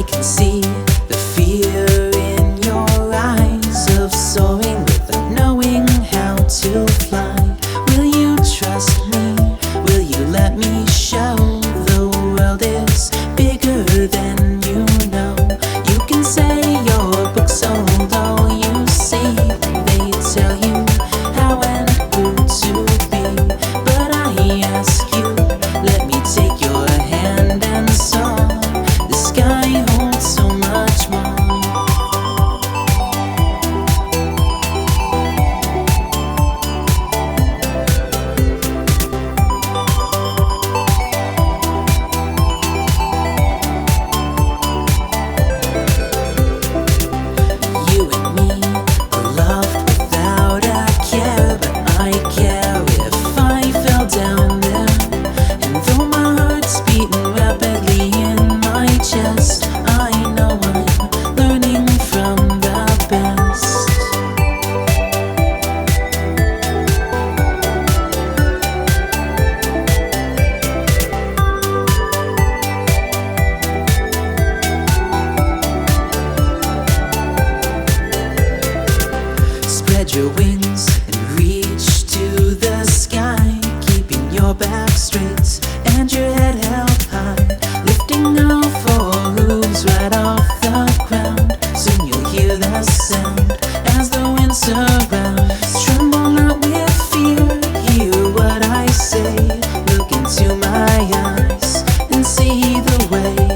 can see the fear in your eyes of soaring without knowing how to fly. Will you trust me? Will you let me show the world is bigger than you know? You can say your book's old, all you see they tell you how and who to be. But I ask you, let me take your hand and soar. The sky holds so much more. You and me are loved without a care, but I care if I fell down there. And though my heart's beating rapidly in my chest, I know I'm learning from the best. Spread your wings and reach to the sky, keeping your back straight and your head held high, lifting all four hooves right off the ground. Soon you'll hear the sound as the wind surrounds. Tremble not with fear, hear what I say. Look into my eyes and see the way